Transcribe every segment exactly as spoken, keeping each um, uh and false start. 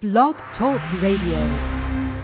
Blog Talk Radio.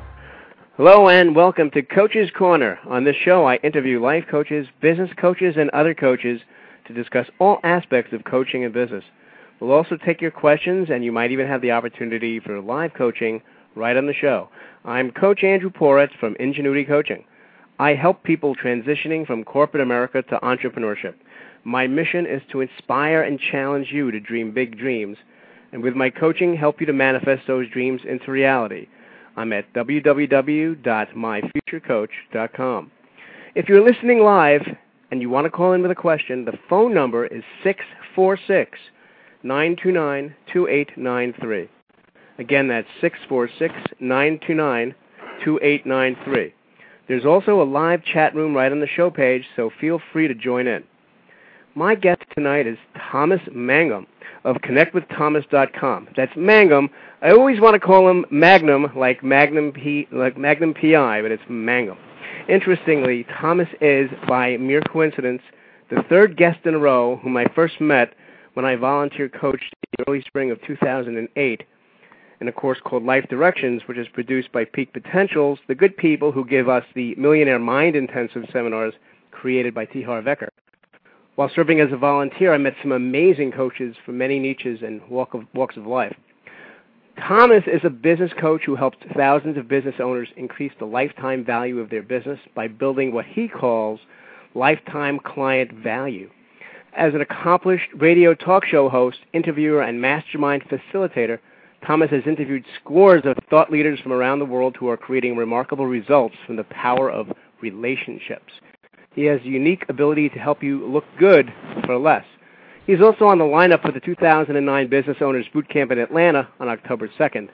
Hello and welcome to Coach's Corner. On this show, I interview life coaches, business coaches, and other coaches to discuss all aspects of coaching and business. We'll also take your questions, and you might even have the opportunity for live coaching right on the show. I'm Coach Andrew Poretz from Ingenuity Coaching. I help people transitioning from corporate America to entrepreneurship. My mission is to inspire and challenge you to dream big dreams, and with my coaching, help you to manifest those dreams into reality. I'm at w w w dot my future coach dot com. If you're listening live and you want to call in with a question, the phone number is six four six, nine two nine, two eight nine three. Again, that's six four six, nine two nine, two eight nine three. There's also a live chat room right on the show page, so feel free to join in. My guest tonight is Thomas Mangum of connect with thomas dot com. That's Mangum. I always want to call him Magnum, like Magnum P, like Magnum P I, but it's Mangum. Interestingly, Thomas is, by mere coincidence, the third guest in a row whom I first met when I volunteer coached in the early spring of two thousand eight in a course called Life Directions, which is produced by Peak Potentials, the good people who give us the Millionaire Mind Intensive seminars created by T. Harv Eker. While serving as a volunteer, I met some amazing coaches from many niches and walk of, walks of life. Thomas is a business coach who helps thousands of business owners increase the lifetime value of their business by building what he calls lifetime client value. As an accomplished radio talk show host, interviewer, and mastermind facilitator, Thomas has interviewed scores of thought leaders from around the world who are creating remarkable results from the power of relationships. He has a unique ability to help you look good for less. He's also on the lineup for the two thousand nine Business Owners Boot Camp in Atlanta on October second.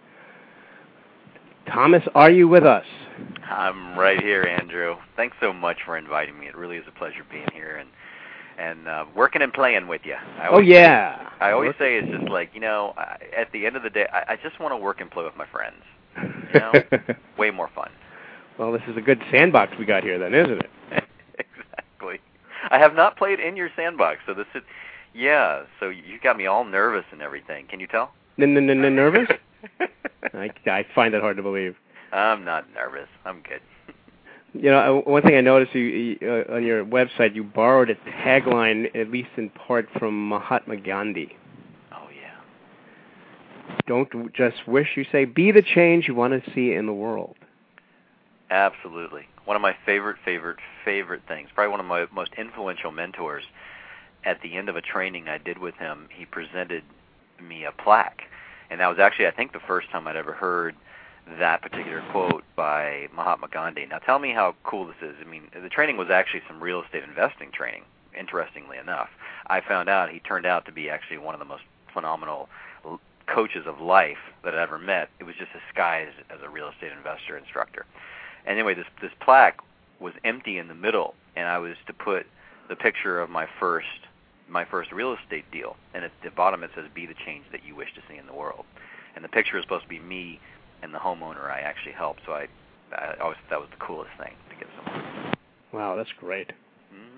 Thomas, are you with us? I'm right here, Andrew. Thanks so much for inviting me. It really is a pleasure being here and and uh, working and playing with you. I oh, yeah. Say, I always say it's just like, you know, I, at the end of the day, I, I just want to work and play with my friends. You know? Way more fun. Well, this is a good sandbox we got here then, isn't it? Exactly. I have not played in your sandbox, so this is, yeah, so you got me all nervous and everything. Can you tell? N-n-n-nervous? I, I find that hard to believe. I'm not nervous. I'm good. You know, one thing I noticed you, uh, on your website, you borrowed a tagline, at least in part, from Mahatma Gandhi. Oh, yeah. Don't just wish, you say, be the change you want to see in the world. Absolutely. One of my favorite, favorite, favorite things, probably one of my most influential mentors. At the end of a training I did with him, he presented me a plaque. And that was actually, I think, the first time I'd ever heard that particular quote by Mahatma Gandhi. Now, tell me how cool this is. I mean, the training was actually some real estate investing training, interestingly enough. I found out he turned out to be actually one of the most phenomenal coaches of life that I ever met. It was just disguised as a real estate investor instructor. Anyway, this this plaque was empty in the middle, and I was to put the picture of my first my first real estate deal. And at the bottom it says, be the change that you wish to see in the world. And the picture is supposed to be me and the homeowner I actually helped. So I, I always thought that was the coolest thing to get someone. Wow, that's great. Mm-hmm.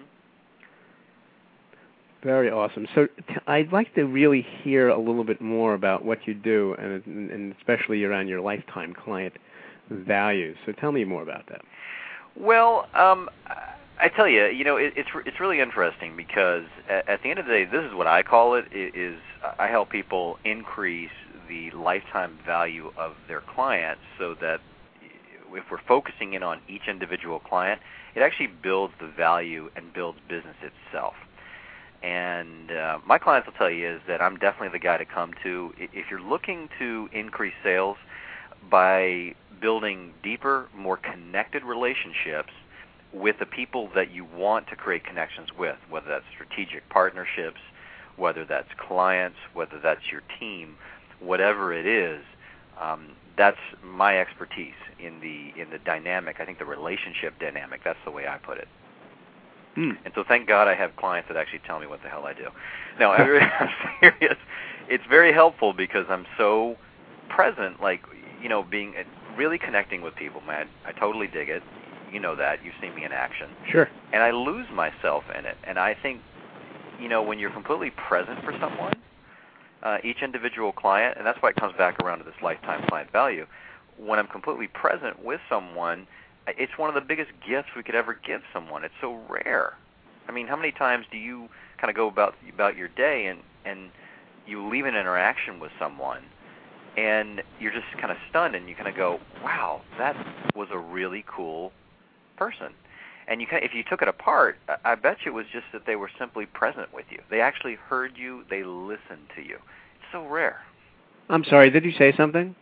Very awesome. So t- I'd like to really hear a little bit more about what you do, and, and especially around your lifetime client values. So tell me more about that. Well, um, I tell you, you know, it, it's it's really interesting because at, at the end of the day, this is what I call it, is I help people increase the lifetime value of their clients so that if we're focusing in on each individual client, it actually builds the value and builds business itself. And uh, my clients will tell you is that I'm definitely the guy to come to. If you're looking to increase sales by building deeper, more connected relationships with the people that you want to create connections with, whether that's strategic partnerships, whether that's clients, whether that's your team, whatever it is, um, that's my expertise in the in the dynamic. I think the relationship dynamic, that's the way I put it. Hmm. And so thank God I have clients that actually tell me what the hell I do. No, I'm serious. It's very helpful because I'm so present, like, you know, being really connecting with people, man. I totally dig it. You know that. You've seen me in action. Sure. And I lose myself in it. And I think, you know, when you're completely present for someone, uh, each individual client, and that's why it comes back around to this lifetime client value. When I'm completely present with someone, it's one of the biggest gifts we could ever give someone. It's so rare. I mean, how many times do you kind of go about about your day and, and you leave an interaction with someone and you're just kind of stunned and you kind of go, wow, that was a really cool person. And you kind of, if you took it apart, I bet you it was just that they were simply present with you. They actually heard you. They listened to you. It's so rare. I'm sorry, did you say something?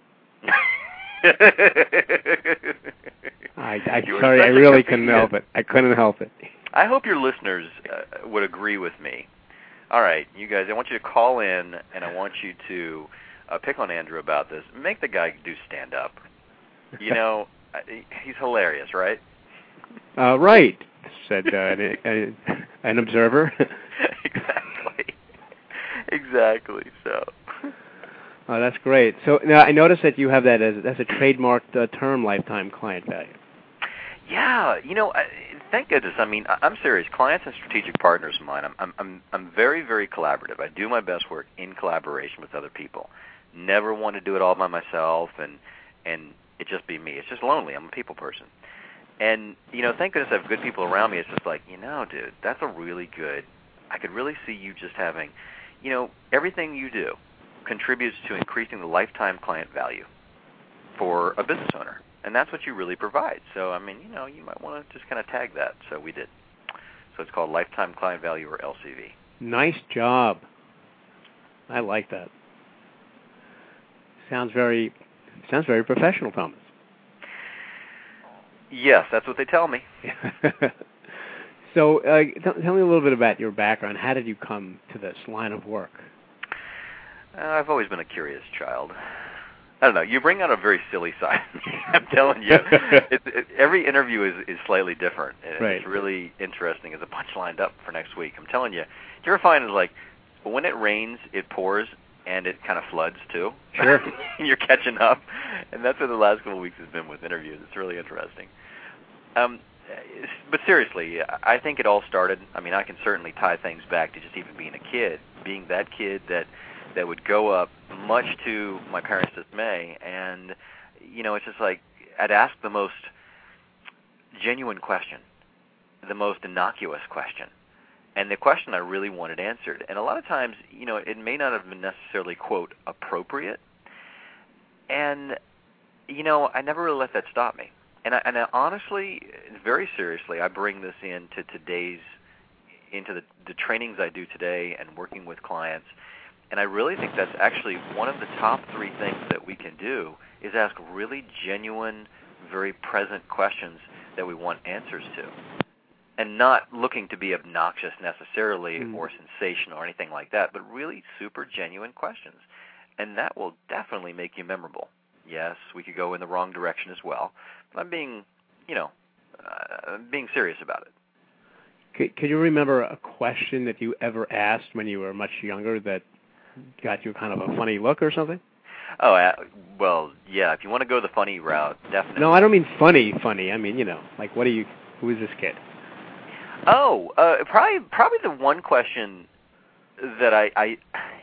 I, I sorry, I really couldn't help it. I couldn't help it. I hope your listeners uh, would agree with me. All right, you guys, I want you to call in, and I want you to uh, pick on Andrew about this. Make the guy do stand-up. You know, he's hilarious, right? Uh, right, said uh, an, an observer. Exactly. Exactly, so... Oh, that's great. So now I noticed that you have that as that's a trademarked uh, term, lifetime client value. Yeah, you know, I, thank goodness. I mean, I, I'm serious. Clients and strategic partners of mine, I'm, I'm, I'm, I'm very, very collaborative. I do my best work in collaboration with other people. Never want to do it all by myself and and it just be me. It's just lonely. I'm a people person. And, you know, thank goodness I have good people around me. It's just like, you know, dude, that's a really good, I could really see you just having, you know, everything you do contributes to increasing the lifetime client value for a business owner. And that's what you really provide. So, I mean, you know, you might want to just kind of tag that. So we did. So it's called lifetime client value, or L C V. Nice job. I like that. Sounds very, sounds very professional, Thomas. Yes, that's what they tell me. So uh, t- tell me a little bit about your background. How did you come to this line of work? Uh, I've always been a curious child. I don't know. You bring out a very silly side. I'm telling you. It, it, every interview is, is slightly different. And right. It's really interesting. There's a bunch lined up for next week. I'm telling you. Do you ever find it's like when it rains, it pours, and it kind of floods too? Sure. You're catching up. And that's what the last couple of weeks has been with interviews. It's really interesting. Um, but seriously, I think it all started, I mean, I can certainly tie things back to just even being a kid, being that kid that that would go up, much to my parents' dismay, and, you know, it's just like I'd ask the most genuine question, the most innocuous question, and the question I really wanted answered. And a lot of times, you know, it may not have been necessarily, quote, appropriate, and, you know, I never really let that stop me. And, I, and I honestly, very seriously, I bring this into today's, into the, the trainings I do today and working with clients. And I really think that's actually one of the top three things that we can do is ask really genuine, very present questions that we want answers to. And not looking to be obnoxious necessarily mm. or sensational or anything like that, but really super genuine questions. And that will definitely make you memorable. Yes, we could go in the wrong direction as well. But I'm being, you know, uh, being serious about it. Could, could you remember a question that you ever asked when you were much younger that got you kind of a funny look or something? Oh, uh, well, yeah, if you want to go the funny route, definitely. No, I don't mean funny, funny. I mean, you know, like, what do you, who is this kid? Oh, uh, probably probably the one question that I, I,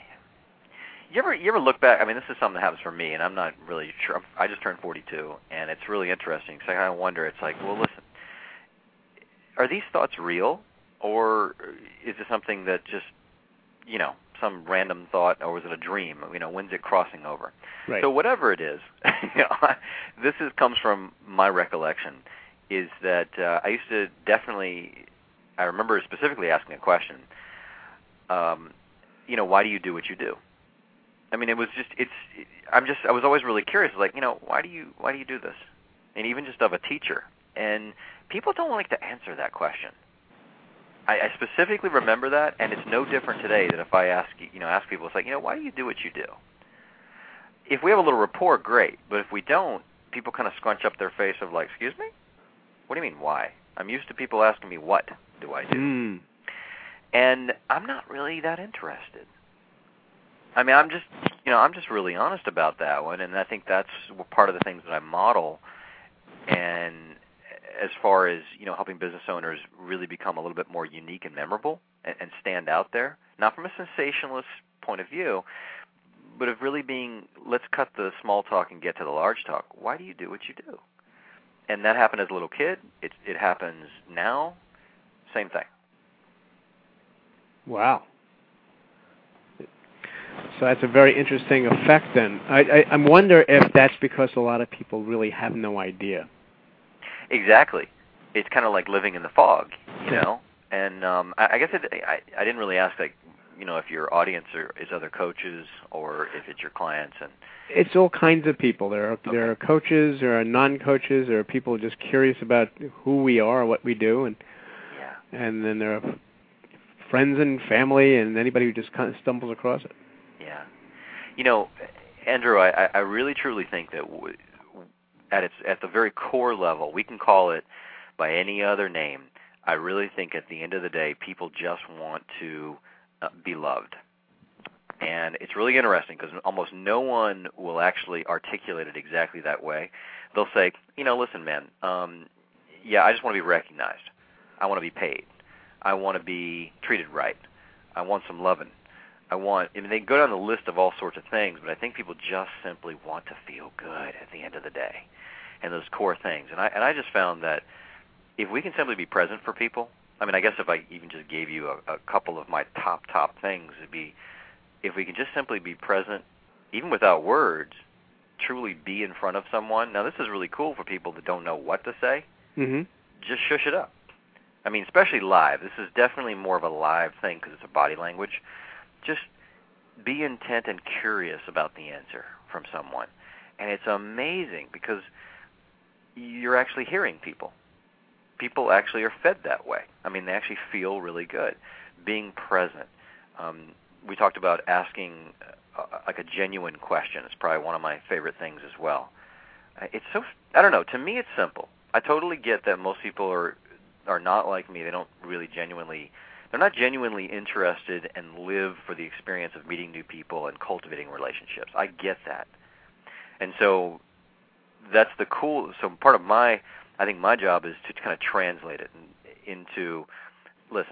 you ever you ever look back, I mean, this is something that happens for me, and I'm not really sure, I just turned forty-two, and it's really interesting, because I kind of wonder, it's like, well, listen, are these thoughts real, or is it something that just, you know, some random thought, or was it a dream? You know, when's it crossing over? Right. So whatever it is, you know, this is, comes from my recollection, is that uh, I used to definitely, I remember specifically asking a question, um, you know, why do you do what you do? I mean, it was just, it's, it, I'm just, I was always really curious, like, you know, why do you, why do you do this? And even just of a teacher. And people don't like to answer that question. I, I specifically remember that, and it's no different today than if I ask, you know, ask people, it's like, you know, why do you do what you do? If we have a little rapport, great. But if we don't, people kind of scrunch up their face of like, excuse me? What do you mean, why? I'm used to people asking me, what do I do? Mm. And I'm not really that interested. I mean, I'm just, you know, I'm just really honest about that one, and I think that's part of the things that I model. And as far as, you know, helping business owners really become a little bit more unique and memorable and, and stand out there, not from a sensationalist point of view, but of really being, let's cut the small talk and get to the large talk. Why do you do what you do? And that happened as a little kid. It, it happens now. Same thing. Wow. So that's a very interesting effect then. I, I, I wonder if that's because a lot of people really have no idea. Exactly. It's kind of like living in the fog, you know? And um, I, I guess it, I, I didn't really ask, like, you know, if your audience are, is other coaches or if it's your clients. And it's all kinds of people. There are okay. there are coaches, there are non-coaches, there are people just curious about who we are, what we do, and yeah. and then there are friends and family and anybody who just kind of stumbles across it. Yeah. You know, Andrew, I, I really truly think that w- at its at the very core level, we can call it by any other name. I really think at the end of the day, people just want to uh, be loved. And it's really interesting because almost no one will actually articulate it exactly that way. They'll say, you know, listen, man, um, yeah, I just want to be recognized. I want to be paid. I want to be treated right. I want some loving. I want, I mean, they go down the list of all sorts of things, but I think people just simply want to feel good at the end of the day, and those core things. And I and I just found that if we can simply be present for people, I mean, I guess if I even just gave you a, a couple of my top, top things, it'd be if we can just simply be present, even without words, truly be in front of someone. Now, this is really cool for people that don't know what to say. Mm-hmm. Just shush it up. I mean, especially live. This is definitely more of a live thing because it's a body language. Just be intent and curious about the answer from someone. And it's amazing because you're actually hearing people. People actually are fed that way. I mean, they actually feel really good. Being present. Um, we talked about asking uh, like a genuine question. It's probably one of my favorite things as well. Uh, it's so, I don't know, to me it's simple. I totally get that most people are are not like me. They don't really genuinely, they're not genuinely interested and live for the experience of meeting new people and cultivating relationships. I get that. And so that's the cool, so part of my, I think my job is to kind of translate it into, listen,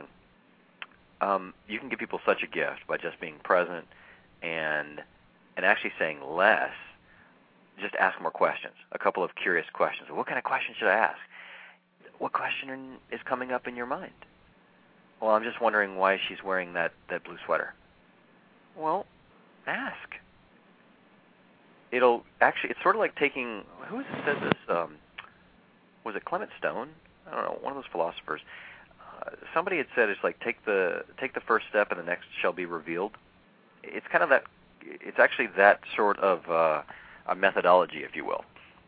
um, you can give people such a gift by just being present and and actually saying less. Just ask more questions, a couple of curious questions. What kind of questions should I ask? What question is coming up in your mind? Well, I'm just wondering why she's wearing that, that blue sweater. Well, ask. It'll actually, it's sort of like taking, who said this? Um, was it Clement Stone? I don't know, one of those philosophers. Uh, somebody had said it's like take the take the first step and the next shall be revealed. It's kind of that, it's actually that sort of uh, a methodology, if you will.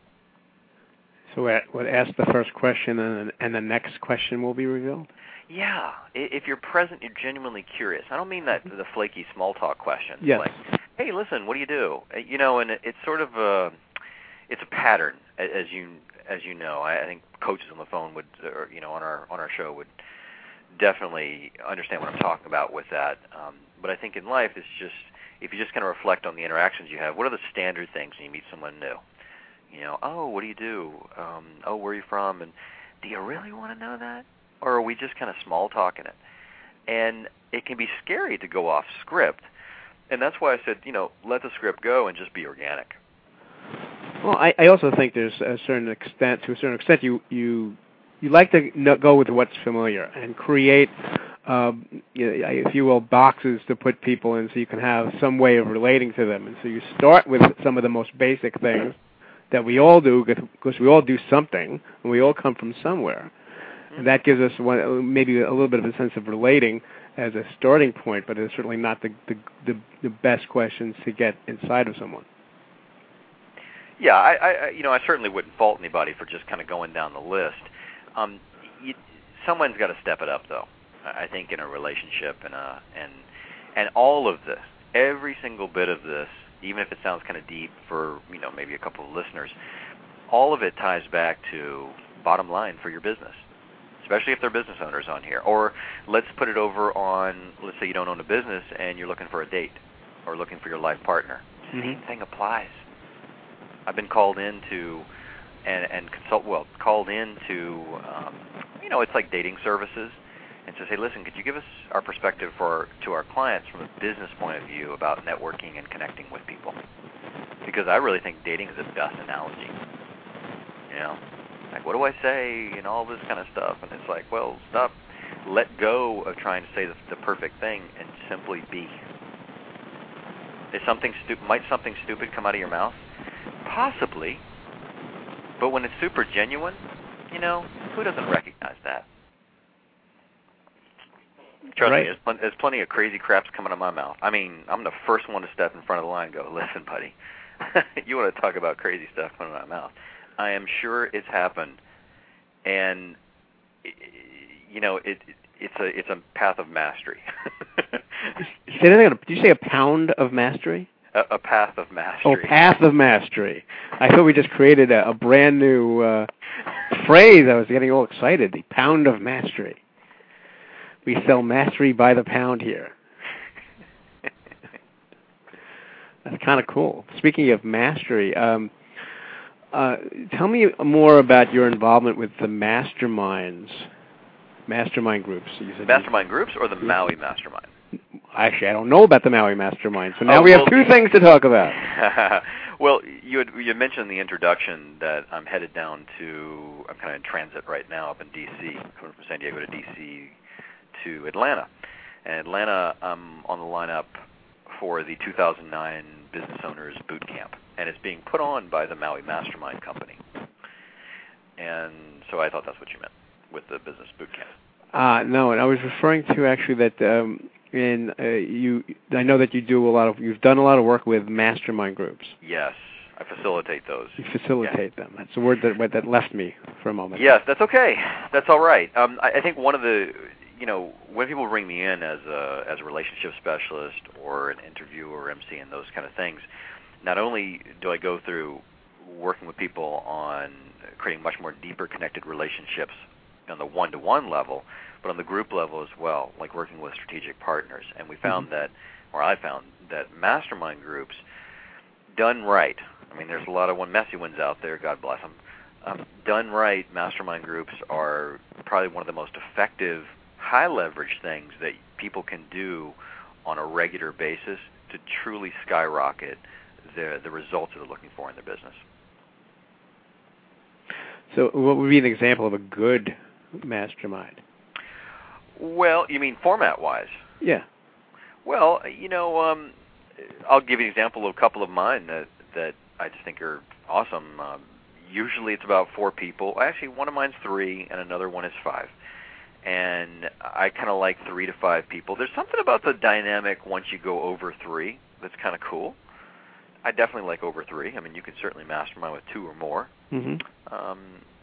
So what, ask the first question and and the next question will be revealed? Yeah. If you're present, you're genuinely curious. I don't mean that the flaky small talk questions. Yes. Like, hey, listen, what do you do? You know, and it's sort of a, it's a pattern, as you as you know. I think coaches on the phone would, or, you know, on our on our show would definitely understand what I'm talking about with that. Um, but I think in life, it's just, if you just kind of reflect on the interactions you have, what are the standard things when you meet someone new? You know, oh, what do you do? Um, oh, where are you from? And do you really want to know that? Or are we just kind of small talking it? And it can be scary to go off script. And that's why I said, you know, let the script go and just be organic. Well, I, I also think there's a certain extent, to a certain extent, you you you like to go with what's familiar and create, um, you know, if you will, boxes to put people in, so you can have some way of relating to them. And so you start with some of the most basic things that we all do, because we all do something, and we all come from somewhere. And that gives us one, maybe a little bit of a sense of relating as a starting point, but it's certainly not the, the, the, the best questions to get inside of someone. Yeah, I, I, you know, I certainly wouldn't fault anybody for just kind of going down the list. Um, you, someone's got to step it up, though. I think in a relationship and a, and and all of this, every single bit of this, even if it sounds kind of deep for, you know, maybe a couple of listeners, all of it ties back to bottom line for your business, especially if they're business owners on here. Or let's put it over on, let's say you don't own a business and you're looking for a date or looking for your life partner. Mm-hmm. Same thing applies. I've been called in to, and, and consult, well, called in to, um, you know, it's like dating services. and to say, listen, could you give us our perspective for to our clients from a business point of view about networking and connecting with people? Because I really think dating is the best analogy. You know, like, what do I say and all this kind of stuff? And it's like, well, stop, let go of trying to say the, the perfect thing and simply be. Is something stu- might something stupid come out of your mouth? Possibly. But when it's super genuine, you know, who doesn't recognize that? Trust right. me, there's, pl- there's plenty of crazy craps coming out of my mouth. I mean, I'm the first one to step in front of the line and go, listen, buddy, you want to talk about crazy stuff coming out of my mouth. I am sure it's happened. And, you know, it, it it's a it's a path of mastery. Say that again. Did you say a pound of mastery? A, a path of mastery. Oh, path of mastery. I thought we just created a, a brand new uh, phrase. I was getting all excited. The pound of mastery. We sell mastery by the pound here. That's kind of cool. Speaking of mastery, um, uh, tell me more about your involvement with the masterminds, mastermind groups. You said mastermind you, groups or the Maui Mastermind? Actually, I don't know about the Maui Mastermind, so now oh, we well, have two things to talk about. Well, you had, you mentioned in the introduction that I'm headed down to, I'm kind of in transit right now up in D C, coming from San Diego to D C to Atlanta. And Atlanta, I'm on the lineup for the two thousand nine Business Owners Boot Camp, and it's being put on by the Maui Mastermind Company. And so I thought that's what you meant with the Business Boot Camp. Uh, no, and I was referring to actually that um, in uh, you. I know that you do a lot of. You've done a lot of work with mastermind groups. Yes, I facilitate those. You facilitate yeah. them. That's a word that that left me for a moment. Yes, that's okay. That's all right. Um, I, I think one of the, you know, when people bring me in as a as a relationship specialist or an interviewer or M C and those kind of things, not only do I go through working with people on creating much more deeper connected relationships on the one-to-one level, but on the group level as well, like working with strategic partners. And we found mm-hmm. that, or I found, that mastermind groups, done right, I mean, there's a lot of one messy ones out there, God bless them, um, done right, mastermind groups are probably one of the most effective, high-leverage things that people can do on a regular basis to truly skyrocket the, the results that they're looking for in their business. So what would be an example of a good mastermind? Well, you mean format-wise? Yeah. Well, you know, um, I'll give you an example of a couple of mine that, that I just think are awesome. Um, usually it's about four people. Actually, one of mine's three, and another one is five. And I kind of like three to five people. There's something about the dynamic once you go over three that's kind of cool. I definitely like over three. I mean, you can certainly mastermind with two or more. Mm-hmm. Um,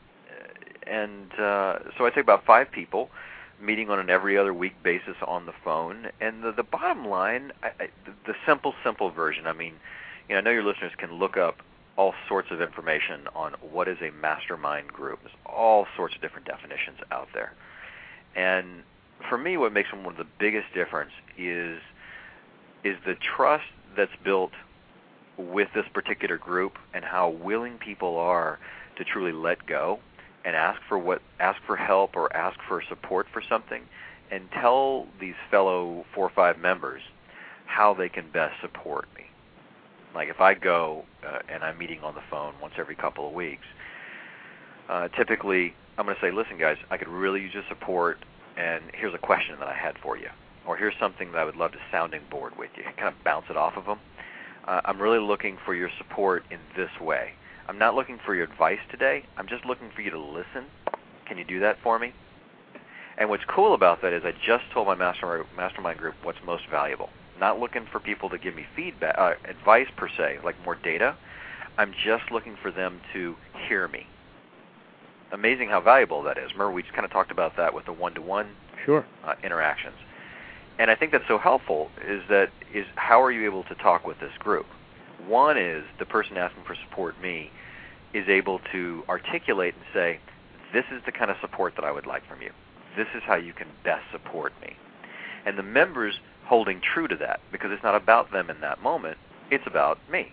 and uh, so I take about five people, meeting on an every other week basis on the phone. And the, the bottom line, I, I, the, the simple, simple version, I mean, you know, I know your listeners can look up all sorts of information on what is a mastermind group. There's all sorts of different definitions out there. And for me, what makes one of the biggest difference is is the trust that's built with this particular group and how willing people are to truly let go and ask for what ask for help or ask for support for something, and tell these fellow four or five members how they can best support me. Like if I go uh, and I'm meeting on the phone once every couple of weeks, uh, typically I'm going to say, listen, guys, I could really use your support, and here's a question that I had for you, or here's something that I would love to sounding board with you, and kind of bounce it off of them. Uh, I'm really looking for your support in this way. I'm not looking for your advice today. I'm just looking for you to listen. Can you do that for me? And what's cool about that is I just told my master, mastermind group what's most valuable. Not looking for people to give me feedback, uh, advice per se, like more data. I'm just looking for them to hear me. Amazing how valuable that is. Remember, we just kind of talked about that with the one-to-one sure. uh, interactions. And I think that's so helpful is that is how are you able to talk with this group? One is the person asking for support, me, is able to articulate and say, this is the kind of support that I would like from you. This is how you can best support me. And the members holding true to that, because it's not about them in that moment, it's about me.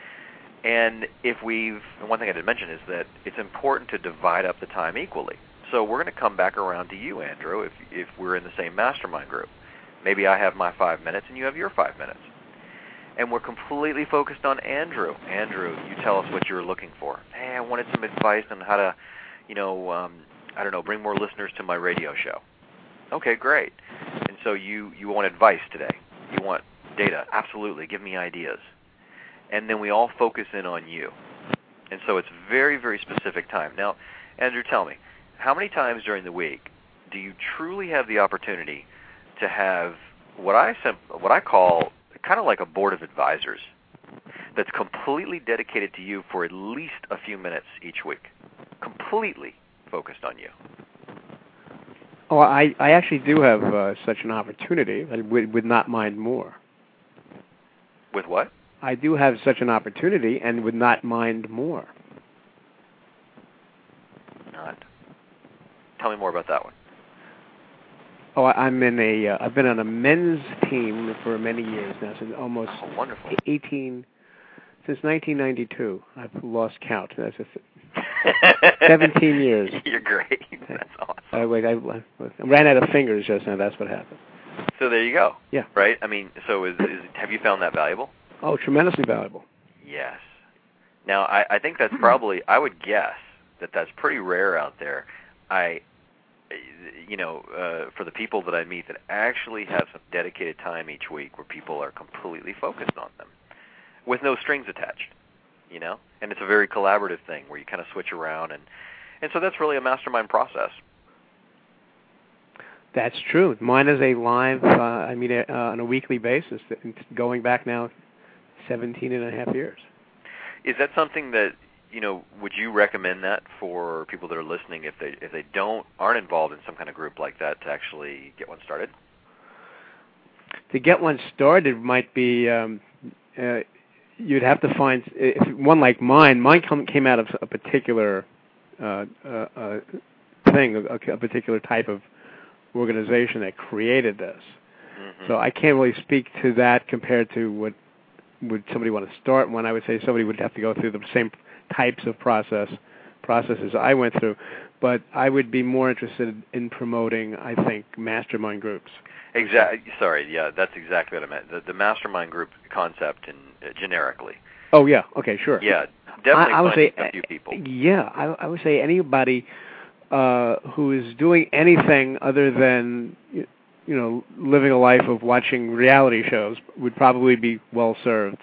And if we've, and one thing I did mention is that it's important to divide up the time equally. so we're going to come back around to you, Andrew, if if we're in the same mastermind group. Maybe I have my five minutes and you have your five minutes. And we're completely focused on Andrew. Andrew, you tell us what you're looking for. Hey, I wanted some advice on how to, you know, um, I don't know, bring more listeners to my radio show. Okay, great. And so you, you want advice today. You want data. Absolutely. Give me ideas. And then we all focus in on you. And so it's very, very specific time. Now, Andrew, tell me, how many times during the week do you truly have the opportunity to have what I what I call kind of like a board of advisors that's completely dedicated to you for at least a few minutes each week, completely focused on you? Oh, I, I actually do have uh, such an opportunity. I would, would not mind more. With what? I do have such an opportunity and would not mind more. Not. Tell me more about that one. Oh, I'm in a. Uh, I've been on a men's team for many years now, since almost oh, wonderful. eighteen, since nineteen ninety-two. I've lost count. That's just seventeen years. You're great. That's awesome. I, wait, I, I ran out of fingers just now. That's what happened. So there you go. Yeah. Right. I mean, so is, is have you found that valuable? Oh, tremendously valuable. Yes. Now, I, I think that's probably. I would guess that that's pretty rare out there. I. You know, uh, for the people that I meet that actually have some dedicated time each week where people are completely focused on them with no strings attached, you know? And it's a very collaborative thing where you kind of switch around. And, and so that's really a mastermind process. That's true. Mine is a live, uh, I mean, uh, on a weekly basis, going back now seventeen and a half years. Is that something that, you know, would you recommend that for people that are listening if they if they don't aren't involved in some kind of group like that to actually get one started? To get one started might be um, uh, you'd have to find if one like mine. Mine come, came out of a particular uh, uh, uh, thing, a, a particular type of organization that created this. Mm-hmm. So I can't really speak to that compared to what would somebody want to start one. I would say somebody would have to go through the same types of process processes I went through, but I would be more interested in promoting, I think, mastermind groups. Exactly. Sorry, yeah, that's exactly what I meant. The, the mastermind group concept, and uh, generically. Oh yeah. Okay. Sure. Yeah, definitely. I, I would say a few people. Yeah, I, I would say anybody uh, who is doing anything other than you know living a life of watching reality shows would probably be well served.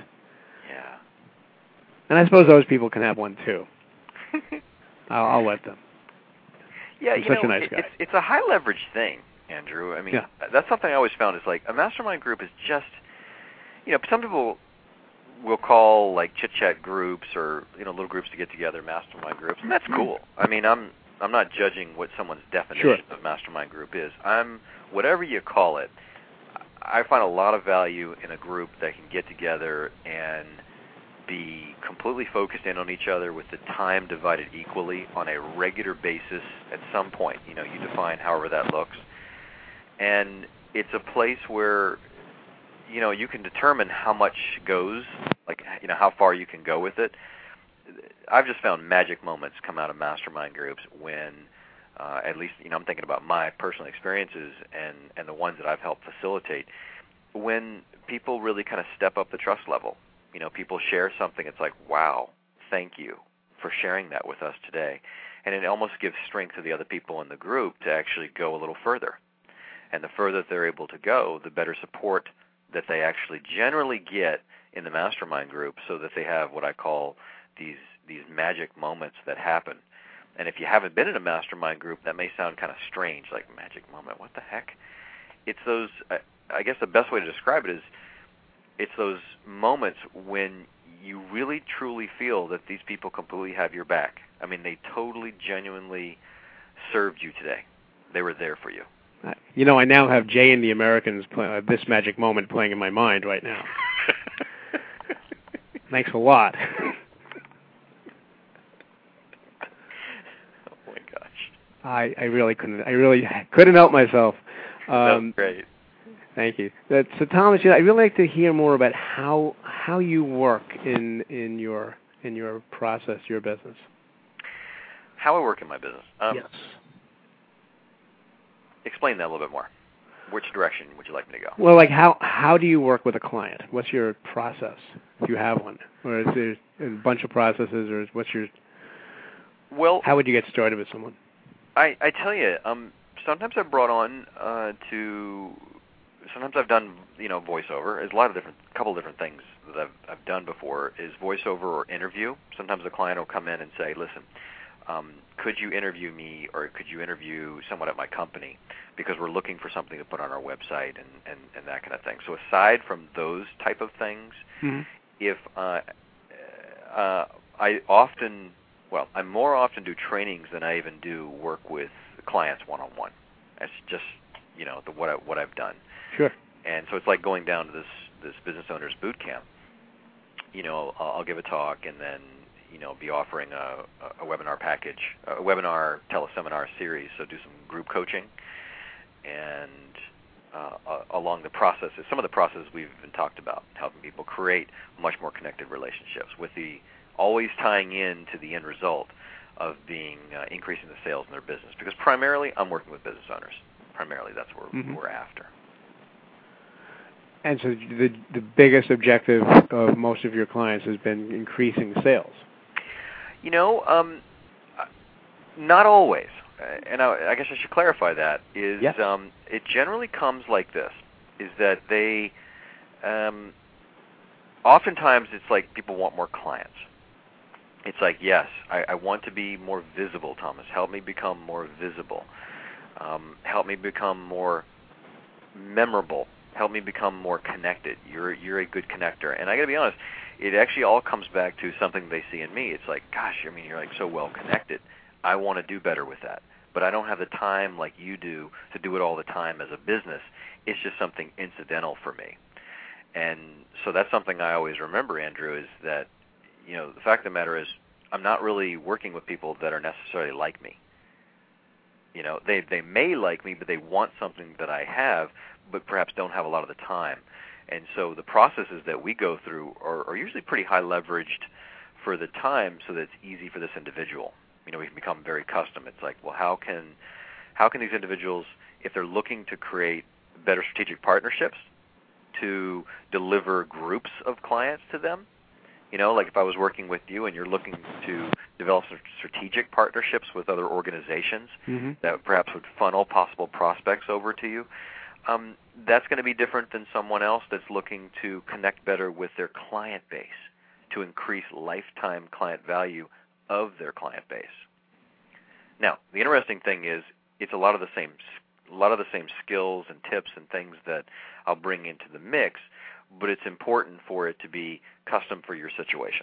And I suppose those people can have one too. I'll, I'll let them. Yeah, I'm you such know, a nice guy. It's, it's a high leverage thing, Andrew. I mean, yeah. That's something I always found is like a mastermind group is just, you know, some people will call like chit chat groups or you know little groups to get together mastermind groups, and that's cool. I mean, I'm I'm not judging what someone's definition sure. of mastermind group is. I'm whatever you call it. I find a lot of value in a group that can get together and be completely focused in on each other with the time divided equally on a regular basis at some point. You know, you define however that looks. And it's a place where, you know, you can determine how much goes, like, you know, how far you can go with it. I've just found magic moments come out of mastermind groups when, uh, at least, you know, I'm thinking about my personal experiences and, and the ones that I've helped facilitate, when people really kind of step up the trust level. You know, people share something, it's like, wow, thank you for sharing that with us today. And it almost gives strength to the other people in the group to actually go a little further. And the further they're able to go, the better support that they actually generally get in the mastermind group so that they have what I call these these magic moments that happen. And if you haven't been in a mastermind group, that may sound kind of strange, like magic moment, what the heck? It's those, I guess the best way to describe it is, it's those moments when you really truly feel that these people completely have your back. I mean, they totally, genuinely served you today. They were there for you. Uh, you know, I now have Jay and the Americans, play, uh, This Magic Moment, playing in my mind right now. Thanks a lot. Oh my gosh. I, I really couldn't. I really couldn't help myself. Um, That's great. Thank you. So, Thomas, I'd really like to hear more about how how you work in in your in your process, your business. How I work in my business. Um, yes. Explain that a little bit more. Which direction would you like me to go? Well, like how how do you work with a client? What's your process, if you have one? Or is there a bunch of processes, or what's your... Well, how would you get started with someone? I, I tell you, um, sometimes I've brought on uh, to... Sometimes I've done, you know, voiceover. There's a lot of different, couple different things that I've, I've done before, is voiceover or interview. Sometimes the client will come in and say, listen, um, could you interview me, or could you interview someone at my company, because we're looking for something to put on our website and, and, and that kind of thing. So aside from those type of things, mm-hmm. if uh, uh, I often, well, I more often do trainings than I even do work with clients one-on-one. That's just, you know, the, what, I, what I've done. Sure. And so it's like going down to this, this business owner's boot camp. You know, I'll, I'll give a talk and then, you know, be offering a, a webinar package, a webinar teleseminar series, so do some group coaching. And uh, uh, along the processes, some of the processes we've been talked about, helping people create much more connected relationships, with the always tying in to the end result of being uh, increasing the sales in their business. Because primarily, I'm working with business owners. Primarily, that's what mm-hmm. we're after. And so the the biggest objective of most of your clients has been increasing sales. You know, um, not always. And I, I guess I should clarify that, is yes. um, it generally comes like this, is that they, um, oftentimes it's like people want more clients. It's like, yes, I, I want to be more visible, Thomas. Help me become more visible. Um, help me become more memorable. Help me become more connected. You're you're a good connector. And I got to be honest, it actually all comes back to something they see in me. It's like, gosh, I mean, you're like so well connected. I want to do better with that. But I don't have the time like you do to do it all the time as a business. It's just something incidental for me. And so that's something I always remember, Andrew, is that, you know, the fact of the matter is I'm not really working with people that are necessarily like me. You know, they they may like me, but they want something that I have, but perhaps don't have a lot of the time. And so the processes that we go through are, are usually pretty high leveraged for the time, so that it's easy for this individual. You know, we can become very custom. It's like, well, how can how can these individuals, if they're looking to create better strategic partnerships, to deliver groups of clients to them? You know, like if I was working with you and you're looking to develop some strategic partnerships with other organizations mm-hmm. that perhaps would funnel possible prospects over to you, um, that's going to be different than someone else that's looking to connect better with their client base to increase lifetime client value of their client base. Now, the interesting thing is it's a lot of the same a lot of the same skills and tips and things that I'll bring into the mix, but it's important for it to be custom for your situation.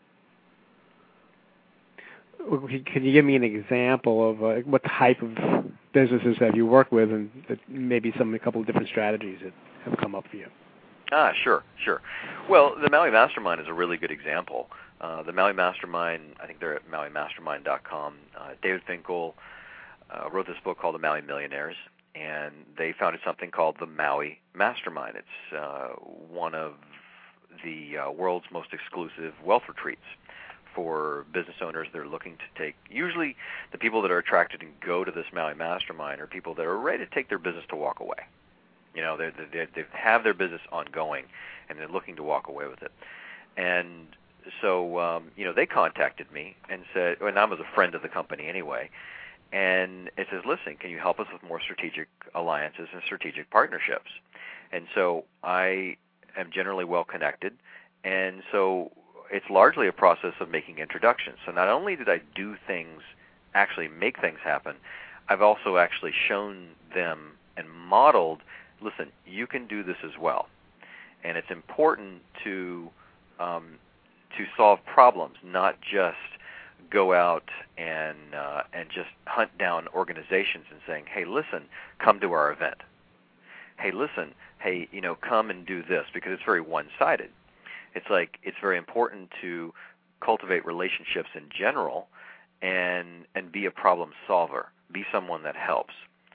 Can you give me an example of uh, what type of businesses have you worked with, and maybe some a couple of different strategies that have come up for you? Ah, sure, sure. Well, the Maui Mastermind is a really good example. Uh, the Maui Mastermind, I think they're at maui mastermind dot com. Uh, David Finkel uh, wrote this book called The Maui Millionaires, and they founded something called the Maui Mastermind. It's uh, one of the uh, world's most exclusive wealth retreats for business owners that are looking to take. Usually the people that are attracted and go to this Maui Mastermind are people that are ready to take their business to walk away. You know, they they they have their business ongoing, and they're looking to walk away with it. And so, um, you know, they contacted me and said, and I was a friend of the company anyway, and it says, listen, can you help us with more strategic alliances and strategic partnerships? And so I am generally well connected, and so it's largely a process of making introductions. So not only did I do things, actually make things happen, I've also actually shown them and modeled, listen, you can do this as well. And it's important to um, to solve problems, not just go out and uh, and just hunt down organizations and saying, hey, listen, come to our event. Hey, listen, hey, you know, come and do this, because it's very one-sided. It's like it's very important to cultivate relationships in general and and be a problem solver, be someone that helps.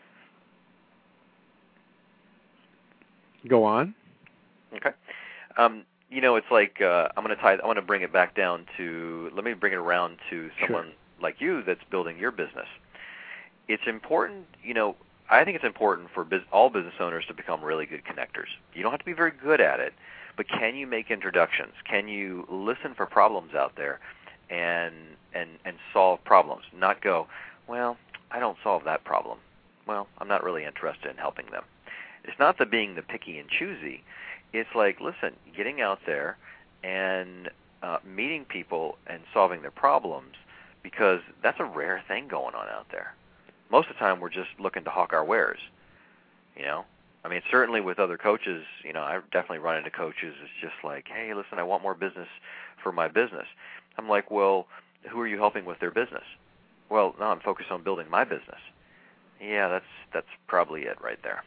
Go on. Okay. Um, you know, it's like uh, I'm going to tie. I want to bring it back down to. Let me bring it around to someone sure. like you that's building your business. It's important. You know, I think it's important for biz- all business owners to become really good connectors. You don't have to be very good at it, but can you make introductions? Can you listen for problems out there and and and solve problems? Not go, well, I don't solve that problem. Well, I'm not really interested in helping them. It's not the being the picky and choosy. It's like, listen, getting out there and uh, meeting people and solving their problems, because that's a rare thing going on out there. Most of the time, we're just looking to hawk our wares. You know, I mean, certainly with other coaches, you know, I definitely run into coaches. It's just like, hey, listen, I want more business for my business. I'm like, well, who are you helping with their business? Well, no, I'm focused on building my business. Yeah, that's that's probably it right there.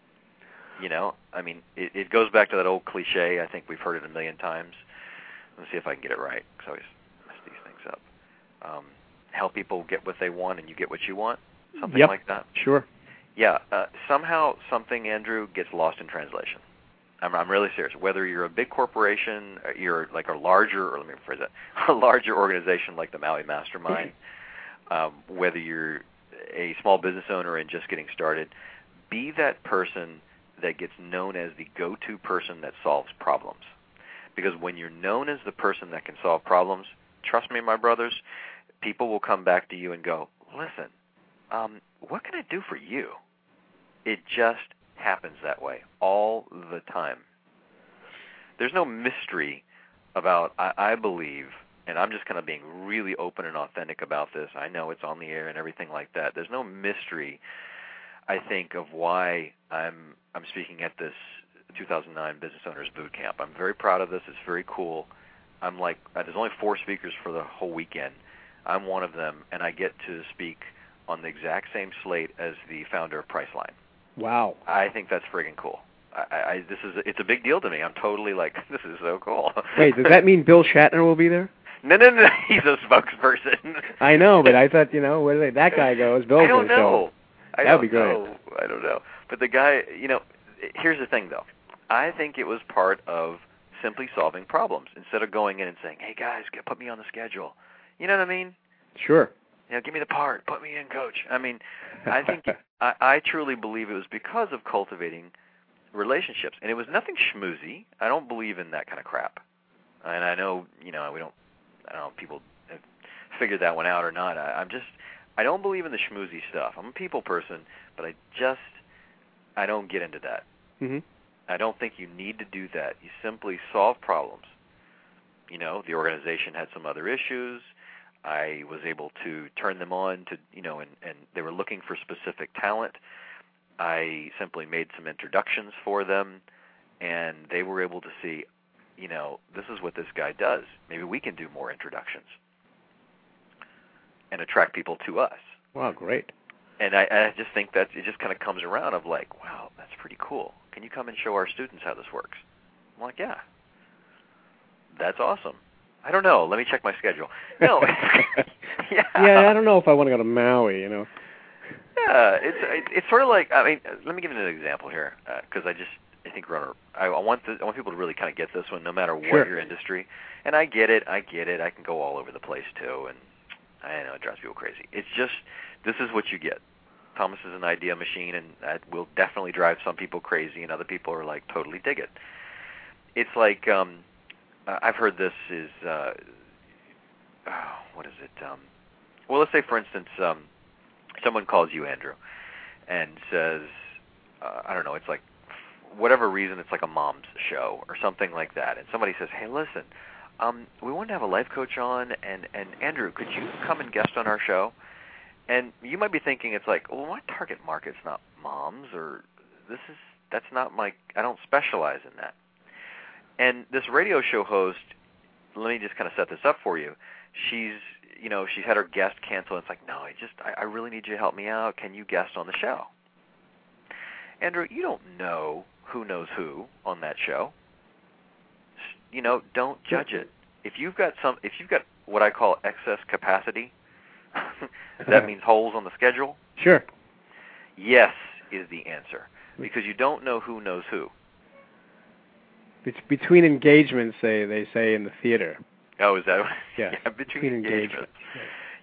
You know, I mean, it, it goes back to that old cliche. I think we've heard it a million times. Let's see if I can get it right, because I always mess these things up. Um, help people get what they want, and you get what you want. Something yep. like that. Sure. Yeah. Uh, somehow something, Andrew, gets lost in translation. I'm, I'm really serious. Whether you're a big corporation, you're like a larger, or let me rephrase that, a larger organization like the Maui Mastermind, um, whether you're a small business owner and just getting started, be that person that gets known as the go-to person that solves problems. Because when you're known as the person that can solve problems, trust me, my brothers, people will come back to you and go, listen, um, what can I do for you? It just happens that way all the time. There's no mystery about, I, I believe, and I'm just kind of being really open and authentic about this. I know it's on the air and everything like that. There's no mystery, I think, of why I'm I'm speaking at this two thousand nine Business Owners Boot Camp. I'm very proud of this. It's very cool. I'm like, uh, there's only four speakers for the whole weekend. I'm one of them, and I get to speak on the exact same slate as the founder of Priceline. Wow. I think that's friggin' cool. I, I this is it's a big deal to me. I'm totally like, this is so cool. Wait, does that mean Bill Shatner will be there? No, no, no. He's a spokesperson. I know, but I thought, you know, where did that guy go? It's Bill. I don't know. I That'd don't be great. know. I don't know. But the guy, you know, here's the thing, though. I think it was part of simply solving problems instead of going in and saying, hey, guys, get, put me on the schedule. You know what I mean? Sure. You know, give me the part. Put me in, coach. I mean, I think I, I truly believe it was because of cultivating relationships. And it was nothing schmoozy. I don't believe in that kind of crap. And I know, you know, we don't, I don't know if people have figured that one out or not. I, I'm just, I don't believe in the schmoozy stuff. I'm a people person, but I just, I don't get into that. Mm-hmm. I don't think you need to do that. You simply solve problems. You know, the organization had some other issues. I was able to turn them on to, you know, and, and they were looking for specific talent. I simply made some introductions for them, and they were able to see, you know, this is what this guy does. Maybe we can do more introductions and attract people to us. Wow, great. And I, I just think that it just kind of comes around of like, wow, that's pretty cool. Can you come and show our students how this works? I'm like, yeah. That's awesome. I don't know. Let me check my schedule. No. yeah. yeah, I don't know if I want to go to Maui, you know. Yeah, it's it, it's sort of like, I mean, let me give you an example here, because uh, I just, I think we're on a, I, I want the, I want people to really kind of get this one, no matter what sure. your industry. And I get it, I get it. I can go all over the place too, and I know it drives people crazy. It's just, this is what you get. Thomas is an idea machine, and that will definitely drive some people crazy, and other people are like, totally dig it. It's like, um, uh, I've heard this is, uh, oh, what is it? Um, well, let's say, for instance, um, someone calls you, Andrew, and says, uh, I don't know, it's like, whatever reason, it's like a mom's show or something like that, and somebody says, hey, listen, um, we want to have a life coach on, and, and Andrew, could you come and guest on our show? And you might be thinking, it's like, well, my target market's not moms, or this is, that's not my, I don't specialize in that. And this radio show host, let me just kind of set this up for you. She's, you know, she's had her guest cancel, and it's like, no, I just, I, I really need you to help me out. Can you guest on the show? Andrew, you don't know who knows who on that show. You know, don't judge it. If you've got some, if you've got what I call excess capacity, that means holes on the schedule. Sure. Yes is the answer, because you don't know who knows who. It's between engagements, say they say in the theater. Oh, is that? Yeah. yeah between, between engagements. engagements.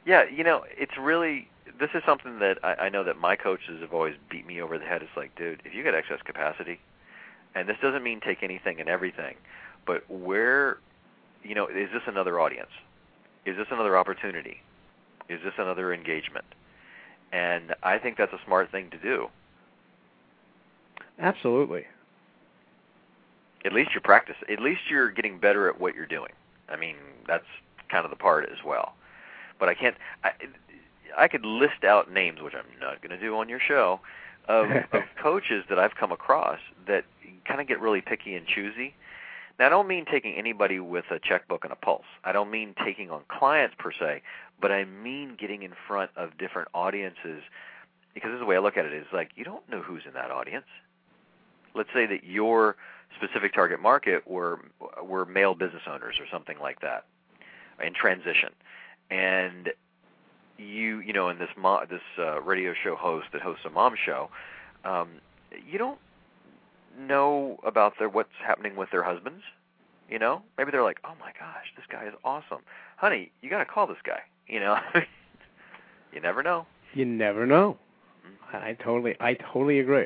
Yeah, you know, it's really, this is something that I, I know that my coaches have always beat me over the head. It's like, dude, if you got excess capacity, and this doesn't mean take anything and everything, but where, you know, is this another audience? Is this another opportunity? Is this another engagement? And I think that's a smart thing to do. Absolutely. At least you're practicing. At least you're getting better at what you're doing. I mean, that's kind of the part as well. But I can't. I, I could list out names, which I'm not going to do on your show, of, of coaches that I've come across that kind of get really picky and choosy. Now, I don't mean taking anybody with a checkbook and a pulse. I don't mean taking on clients per se, but I mean getting in front of different audiences. Because this is the way I look at it: is like you don't know who's in that audience. Let's say that your specific target market were were male business owners or something like that, in transition, and you you know, in this mo- this uh, radio show host that hosts a mom show, um, you don't know about their what's happening with their husbands. You know, maybe they're like, oh my gosh, this guy is awesome, honey, you got to call this guy. You know, you never know. You never know. Mm-hmm. I totally I totally agree.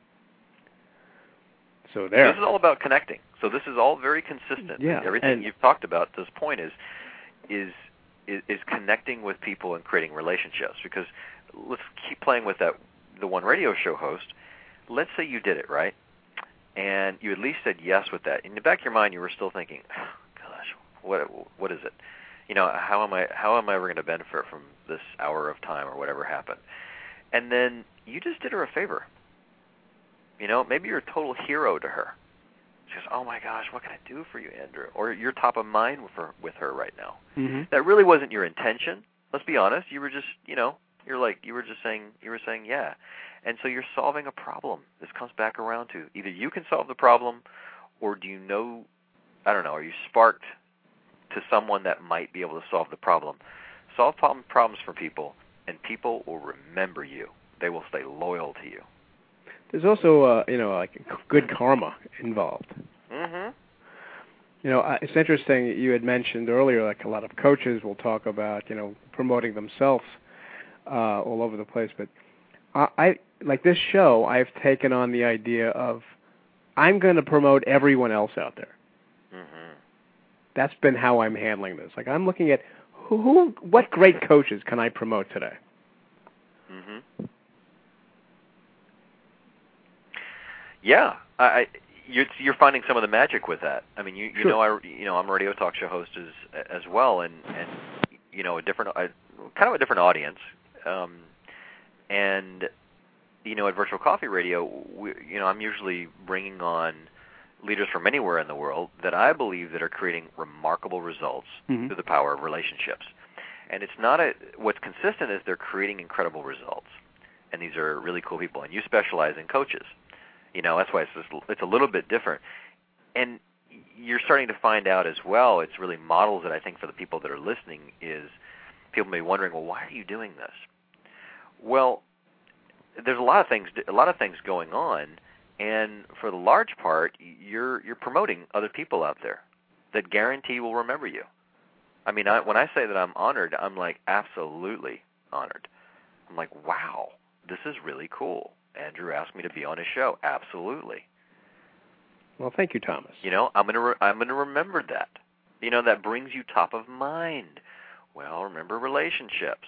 So there. This is all about connecting. So this is all very consistent. Yeah, Everything and you've talked about to this point is, is is is connecting with people and creating relationships. Because let's keep playing with that, the one radio show host. Let's say you did it, right? And you at least said yes with that. In the back of your mind, you were still thinking, oh, gosh, what what is it? You know, how am I how am I ever going to benefit from this hour of time or whatever happened? And then you just did her a favor. You know, maybe you're a total hero to her. She goes, oh my gosh, what can I do for you, Andrew? Or you're top of mind with her, with her right now. Mm-hmm. That really wasn't your intention. Let's be honest. You were just, you know, you're like, you were just saying, you were saying, yeah. And so you're solving a problem. This comes back around to either you can solve the problem, or do you know, I don't know, are you sparked to someone that might be able to solve the problem? Solve problem, problems for people, and people will remember you. They will stay loyal to you. There's also, uh, you know, like good karma involved. Mm-hmm. You know, it's interesting. You had mentioned earlier, like a lot of coaches will talk about, you know, promoting themselves uh, all over the place. But I, I, like this show, I've taken on the idea of I'm going to promote everyone else out there. Mm-hmm. That's been how I'm handling this. Like I'm looking at who, who what great coaches can I promote today? Mm-hmm. Yeah, I, you're, you're finding some of the magic with that. I mean, you, you sure. know, I you know I'm a radio talk show host as as well, and and you know a different, uh, kind of a different audience, um, and you know at Virtual Coffee Radio, we, you know I'm usually bringing on leaders from anywhere in the world that I believe that are creating remarkable results mm-hmm. through the power of relationships, and it's not a what's consistent is they're creating incredible results, and these are really cool people, and you specialize in coaches. You know, that's why it's just, it's a little bit different. And you're starting to find out as well, it's really models that I think for the people that are listening is people may be wondering, well, why are you doing this? Well, there's a lot of things a lot of things going on, and for the large part, you're you're promoting other people out there that guarantee will remember you. I mean, I, when I say that I'm honored, I'm like absolutely honored. I'm like, wow, this is really cool. Andrew asked me to be on his show. Absolutely. Well, thank you, Thomas. You know, I'm gonna re- I'm gonna remember that. You know, that brings you top of mind. Well, remember relationships.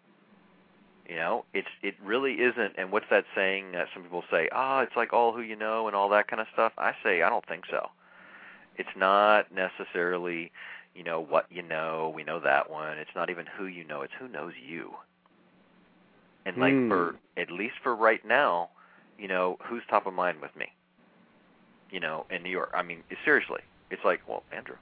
You know, it's it really isn't. And what's that saying? Uh, some people say, "Ah, oh, it's like all who you know and all that kind of stuff." I say, I don't think so. It's not necessarily, you know, what you know. We know that one. It's not even who you know. It's who knows you. And like mm. for at least for right now, you know, who's top of mind with me? You know, in New York. I mean, seriously, it's like, well, Andrew.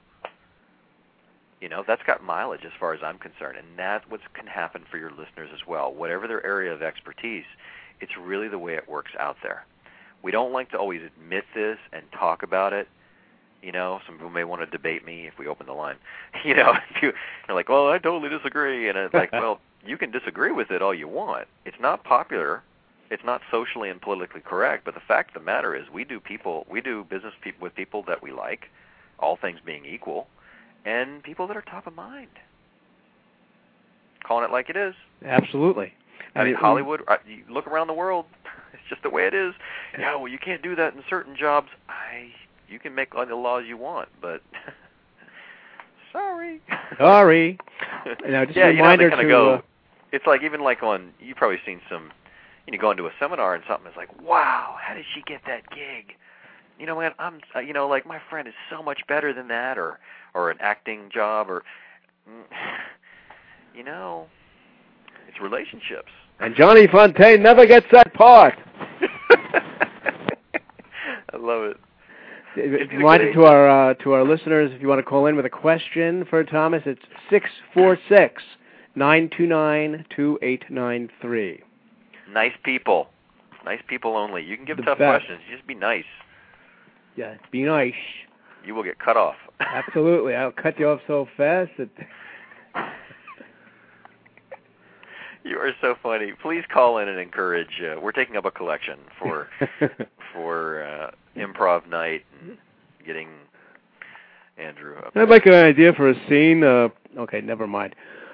You know, that's got mileage as far as I'm concerned, and that's what can happen for your listeners as well. Whatever their area of expertise, it's really the way it works out there. We don't like to always admit this and talk about it. You know, some people may want to debate me if we open the line. You know, if you, they're like, well, I totally disagree. And it's like, well, you can disagree with it all you want. It's not popular. It's not socially and politically correct. But the fact of the matter is we do people, we do business people with people that we like, all things being equal, and people that are top of mind. calling it like it is. Absolutely. I mean, Hollywood, you look around the world, it's just the way it is. Yeah, well, you can't do that in certain jobs. I, you can make all the laws you want, but sorry. Sorry. Now, just yeah, a reminder you know, they kind of to, go, uh, it's like even like on, you've probably seen some, you know, go into a seminar and something, it's like, wow, how did she get that gig? You know, man, I'm, uh, you know, like my friend is so much better than that, or, or an acting job, or, you know, it's relationships. And Johnny Fontaine never gets that part. I love it. Reminder to our uh, to our listeners, if you want to call in with a question for Thomas, it's six four six, nine two nine, two eight nine three. Nice people. Nice people only. You can give The tough best. questions. Just be nice. Yeah, be nice. You will get cut off. Absolutely. I'll cut you off so fast that... You are so funny. Please call in and encourage. Uh, we're taking up a collection for for uh, improv night and getting Andrew up. I'd like an idea for a scene. Uh, okay, never mind.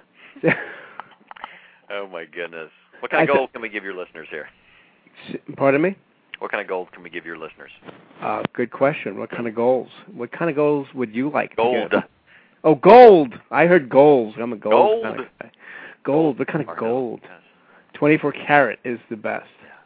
Oh, my goodness. What kind of gold can we give your listeners here? Pardon me? What kind of gold can we give your listeners? Uh, good question. What kind of goals? What kind of goals would you like Gold. to get? Oh, gold. I heard goals. I'm a gold. Gold. Kind of guy. Gold. What kind of gold? Yes. twenty-four karat is the best.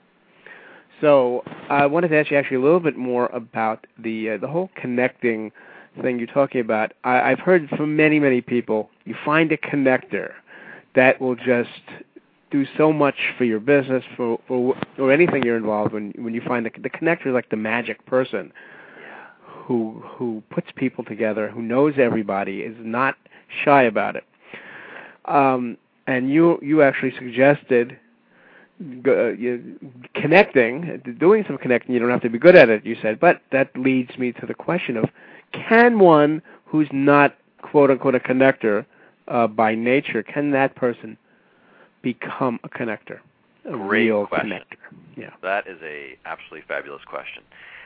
So I wanted to ask you actually a little bit more about the uh, the whole connecting thing you're talking about. I, I've heard from many, many people, you find a connector that will just do so much for your business, for, for or anything you're involved in. When you find the, the connector is like the magic person who who puts people together, who knows everybody, is not shy about it. Um, and you you actually suggested uh, you, connecting, doing some connecting. You don't have to be good at it, you said, but that leads me to the question of, can one who's not quote-unquote a connector uh, by nature, can that person become a connector, a Great real question. connector? Yeah, that is a absolutely fabulous question.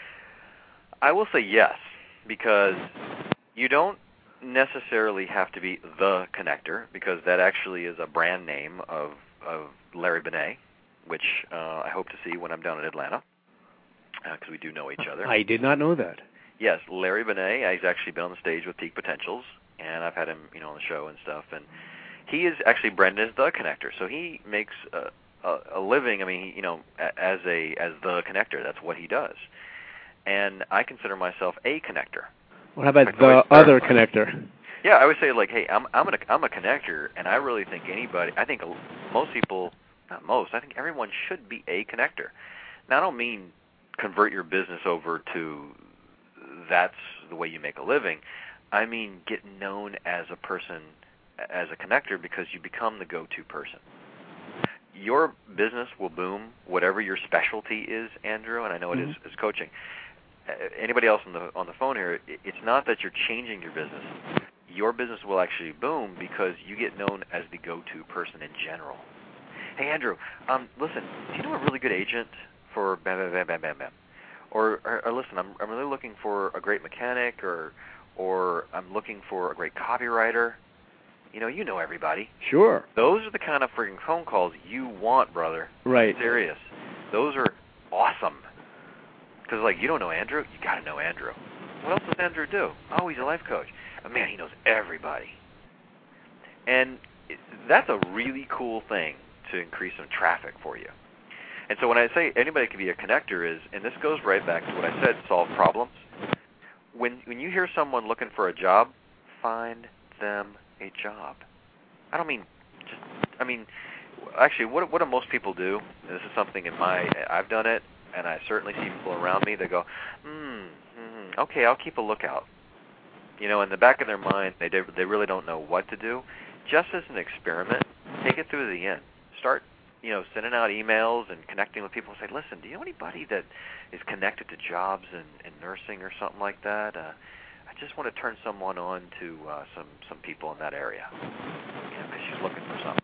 I will say yes, because you don't necessarily have to be the connector, because that actually is a brand name of, of Larry Benet, which uh, I hope to see when I'm down in Atlanta, because uh, we do know each other. I did not know that. Yes, Larry Benet. He's actually been on the stage with Peak Potentials, and I've had him, you know, on the show and stuff. And he is actually branded as the connector, so he makes a, a, a living. I mean, he, you know, as a as the connector. That's what he does. And I consider myself a connector. What about the other connector? Yeah, I would say like, hey, I'm I'm, an, I'm a connector, and I really think anybody, I think most people, not most, I think everyone should be a connector. Now, I don't mean convert your business over to that's the way you make a living. I mean get known as a person, as a connector, because you become the go-to person. Your business will boom, whatever your specialty is, Andrew, and I know it mm-hmm. is, is coaching. Anybody else on the on the phone here, it's not that you're changing your business. Your business will actually boom because you get known as the go-to person in general. Hey, Andrew, um, listen, do you know a really good agent for bam, bam, bam, bam, bam, bam? Or, or, or listen, I'm I'm really looking for a great mechanic, or or I'm looking for a great copywriter. You know, you know everybody. Sure. Those are the kind of freaking phone calls you want, brother. Right. I'm serious. Those are awesome. Because, like, you don't know Andrew, you got to know Andrew. What else does Andrew do? Oh, he's a life coach. Oh, man, he knows everybody. And it, that's a really cool thing to increase some traffic for you. And so when I say anybody can be a connector is, and this goes right back to what I said, solve problems. When when you hear someone looking for a job, find them a job. I don't mean just, I mean, actually, what what do most people do? And this is something in my, I've done it, and I certainly see people around me that go, hmm, hmm, okay, I'll keep a lookout. You know, in the back of their mind, they they really don't know what to do. Just as an experiment, take it through to the end. Start, you know, sending out emails and connecting with people and say, listen, do you know anybody that is connected to jobs in, in nursing or something like that? Uh, I just want to turn someone on to uh, some, some people in that area, you know, because she's looking for something.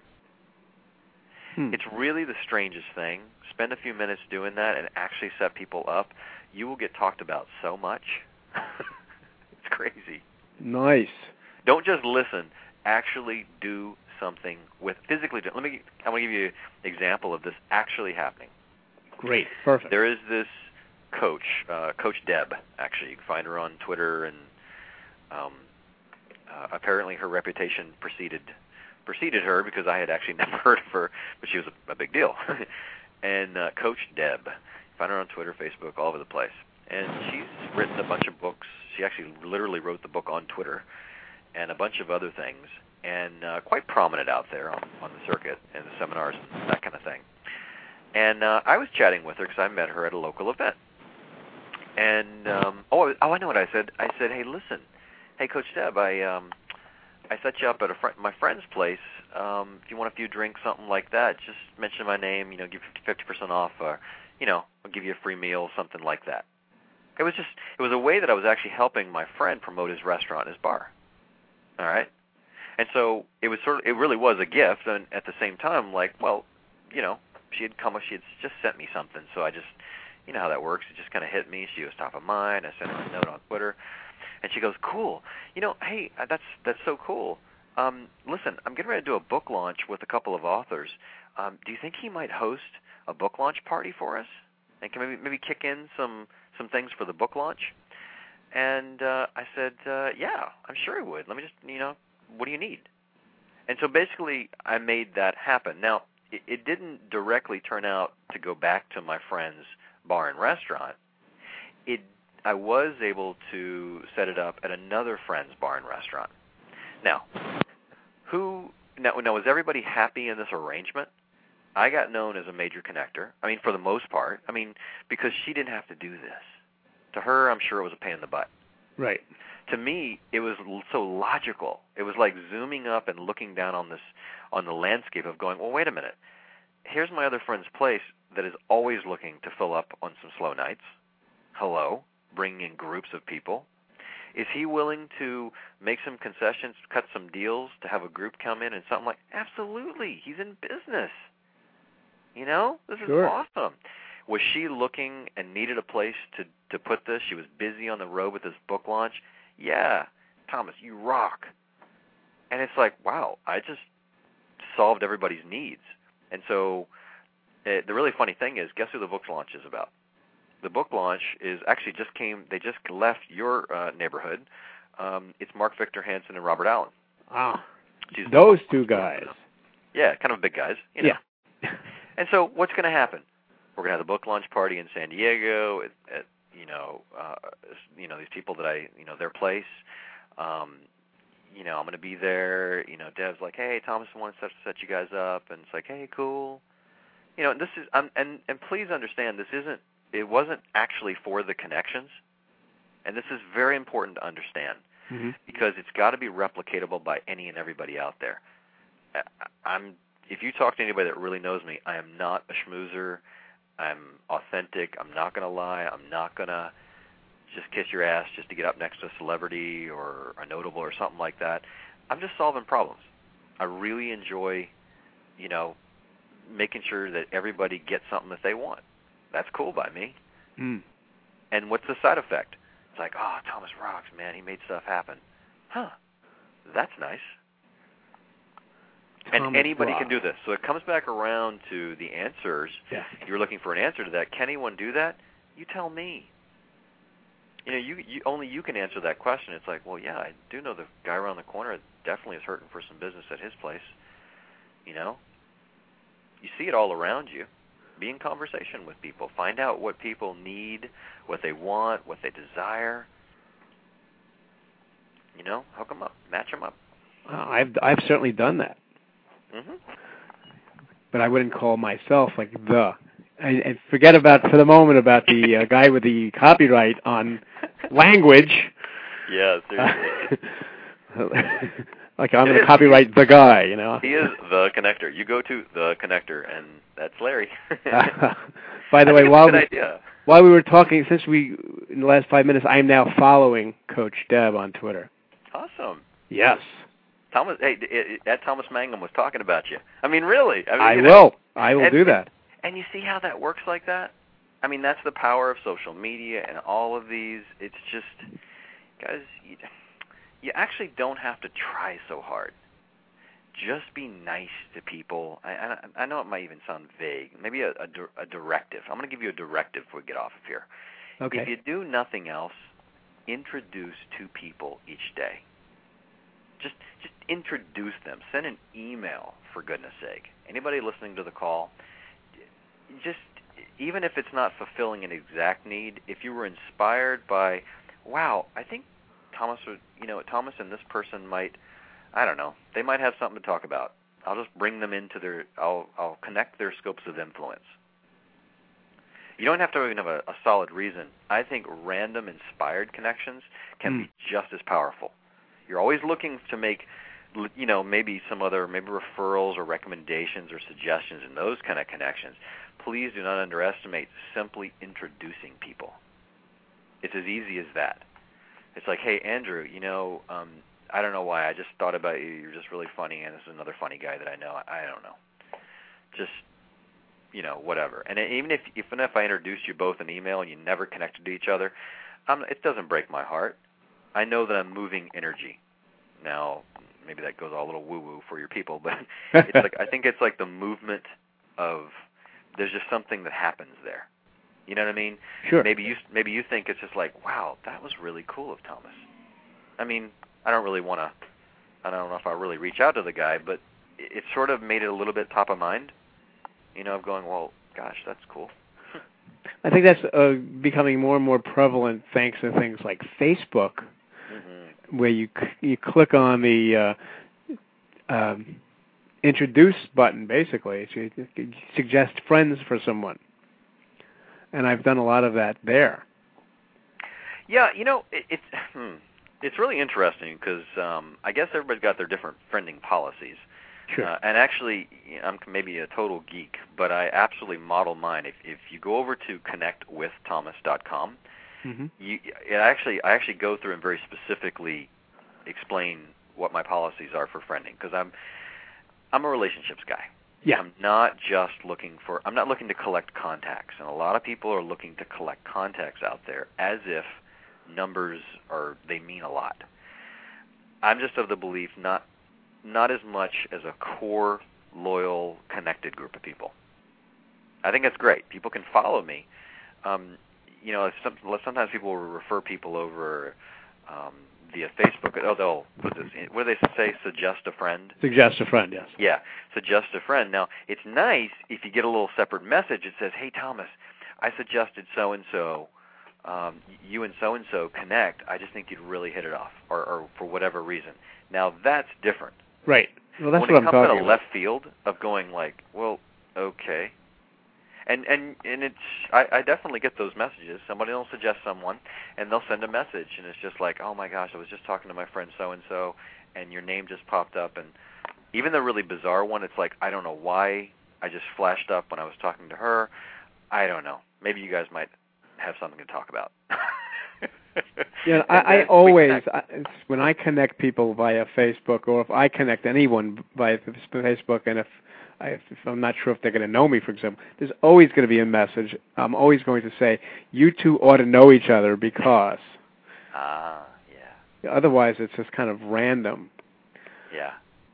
Hmm. It's really the strangest thing. Spend a few minutes doing that and actually set people up. You will get talked about so much. It's crazy. Nice. Don't just listen. Actually do something with physically. Let me. I want to give you an example of this actually happening. Great, perfect. There is this coach, uh, Coach Deb. Actually, you can find her on Twitter, and um, uh, apparently her reputation preceded preceded her because I had actually never heard of her, but she was a, a big deal. and uh, Coach Deb, find her on Twitter, Facebook, all over the place. And she's written a bunch of books. She actually literally wrote the book on Twitter, and a bunch of other things, and uh, quite prominent out there on, on the circuit and the seminars and that kind of thing. And uh, I was chatting with her because I met her at a local event. And um, oh, oh, I know what I said. I said, "Hey, listen, hey, Coach Deb, I um, I set you up at a fr- my friend's place. Um, if you want a few drinks, something like that, just mention my name. You know, give fifty percent off, or you know, I'll give you a free meal, something like that." It was just, it was a way that I was actually helping my friend promote his restaurant, his bar. All right, and so it was sort of, it really was a gift, and at the same time, like, well, you know, she had come, she had just sent me something, so I just, you know how that works. It just kind of hit me. She was top of mind. I sent her a note on Twitter, and she goes, "Cool, you know, hey, that's that's so cool. Um, listen, I'm getting ready to do a book launch with a couple of authors. Um, do you think he might host a book launch party for us, and can maybe maybe kick in some some things for the book launch?" And uh, I said, uh, "Yeah, I'm sure he would. Let me just, you know, what do you need?" And so basically, I made that happen. Now, it, it didn't directly turn out to go back to my friend's bar and restaurant. It, I was able to set it up at another friend's bar and restaurant. Now, who? Now, now, was everybody happy in this arrangement? I got known as a major connector. I mean, for the most part. I mean, because she didn't have to do this. To her, I'm sure it was a pain in the butt. Right. To me, it was so logical. It was like zooming up and looking down on this, on the landscape of going, well, wait a minute. Here's my other friend's place that is always looking to fill up on some slow nights. Hello, bringing in groups of people. Is he willing to make some concessions, cut some deals to have a group come in and something like, absolutely, he's in business. You know, this is sure. awesome. Was she looking and needed a place to, to put this? She was busy on the road with this book launch. Yeah, Thomas, you rock. And it's like, wow, I just solved everybody's needs. And so it, the really funny thing is, guess who the book launch is about? The book launch is actually just came, they just left your uh, neighborhood. Um, it's Mark Victor Hansen and Robert Allen. Ah, She's those two guys. Yeah, kind of big guys. You know? Yeah. And so what's going to happen? We're going to have the book launch party in San Diego at, at you know, uh, you know, these people that I, you know, their place. Um, you know, I'm going to be there. You know, Deb's like, hey, Thomas, I want to set, set you guys up, and it's like, hey, cool. You know, this is, um, and and please understand, this isn't, it wasn't actually for the connections, and this is very important to understand mm-hmm. because it's got to be replicatable by any and everybody out there. I, I'm, if you talk to anybody that really knows me, I am not a schmoozer. I'm authentic. I'm not going to lie. I'm not going to just kiss your ass just to get up next to a celebrity or a notable or something like that. I'm just solving problems. I really enjoy, you know, making sure that everybody gets something that they want. That's cool by me. Mm. And what's the side effect? It's like, oh, Thomas rocks, man. He made stuff happen. Huh. That's nice. And Thomas anybody Rock. can do this. So it comes back around to the answers. Yeah. You're looking for an answer to that. Can anyone do that? You tell me. You know, you, you only you can answer that question. It's like, well, yeah, I do know the guy around the corner definitely is hurting for some business at his place. You know? You see it all around you. Be in conversation with people. Find out what people need, what they want, what they desire. You know, hook them up, match them up. Uh, I've I've certainly done that. Mm-hmm. But I wouldn't call myself like the. I, I forget about for the moment about the uh, guy with the copyright on language. Yeah, seriously. Uh, like I'm going to copyright the guy, you know. He is the connector. You go to the connector, and that's Larry. uh, by the I way, think while it's a good we, idea. while we were talking, since we in the last five minutes, I am now following Coach Deb on Twitter. Awesome. Yes. Thomas, hey, it, it, that Thomas Mangum was talking about you. I mean, really. I, mean, I you will. Know, I will and, do that. And you see how that works like that? I mean, that's the power of social media and all of these. It's just, guys, you, you actually don't have to try so hard. just be nice to people. I, I, I know it might even sound vague. Maybe a, a, a directive. I'm going to give you a directive before we get off of here. Okay. If you do nothing else, introduce two people each day. Just just introduce them. Send an email, for goodness sake. Anybody listening to the call, just even if it's not fulfilling an exact need, if you were inspired by, wow, I think Thomas, or, you know, Thomas and this person might, I don't know, they might have something to talk about. I'll just bring them into their, I'll I'll connect their scopes of influence. You don't have to even have a, a solid reason. I think random inspired connections can mm. be just as powerful. You're always looking to make, you know, maybe some other, maybe referrals or recommendations or suggestions and those kind of connections. Please do not underestimate simply introducing people. It's as easy as that. It's like, hey, Andrew, you know, um, I don't know why. I just thought about you. You're just really funny, and this is another funny guy that I know. I, I don't know. Just, you know, whatever. And even if even if I introduced you both in email and you never connected to each other, um, it doesn't break my heart. I know that I'm moving energy. Now, maybe that goes all a little woo-woo for your people, but it's like I think it's like the movement of there's just something that happens there. You know what I mean? Sure. Maybe you maybe you think it's just like, wow, that was really cool of Thomas. I mean, I don't really want to. I don't know if I'll really reach out to the guy, but it sort of made it a little bit top of mind. You know, of going, well, gosh, that's cool. I think that's uh, becoming more and more prevalent thanks to things like Facebook, mm-hmm. where you you click on the uh, um, introduce button, basically, to suggest friends for someone. And I've done a lot of that there. Yeah, you know, it, it's hmm, it's really interesting because um, I guess everybody's got their different friending policies. Sure. Uh, and actually, I'm maybe a total geek, but I absolutely model mine. If if you go over to connect with thomas dot com, mm-hmm. you it actually I actually go through and very specifically explain what my policies are for friending because I'm I'm a relationships guy. Yeah. I'm not just looking for I'm not looking to collect contacts, and a lot of people are looking to collect contacts out there as if numbers are they mean a lot. I'm just of the belief not. Not as much as a core, loyal, connected group of people. I think that's great. People can follow me. Um, you know, some, sometimes people will refer people over um, via Facebook. Oh, they'll put this in, what do they say? Suggest a friend. Suggest a friend, yes. Yeah, suggest a friend. Now, it's nice if you get a little separate message that says, "Hey, Thomas, I suggested so and so. Um, you and so and so connect. I just think you'd really hit it off, or, or for whatever reason." Now, that's different. Right. Well, that's when what it I'm comes talking out of about. left field of going like, well, okay, and and and it's I, I definitely get those messages. Somebody will suggest someone, and they'll send a message, and it's just like, oh my gosh, I was just talking to my friend so and so, and your name just popped up, and even the really bizarre one, it's like I don't know why I just flashed up when I was talking to her. I don't know. Maybe you guys might have something to talk about. Yeah, I, I always, I, when I connect people via Facebook, or if I connect anyone via Facebook, and if, I, if I'm not sure if they're going to know me, for example, there's always going to be a message. I'm always going to say, you two ought to know each other because. Ah, uh, yeah. Otherwise, it's just kind of random. Yeah.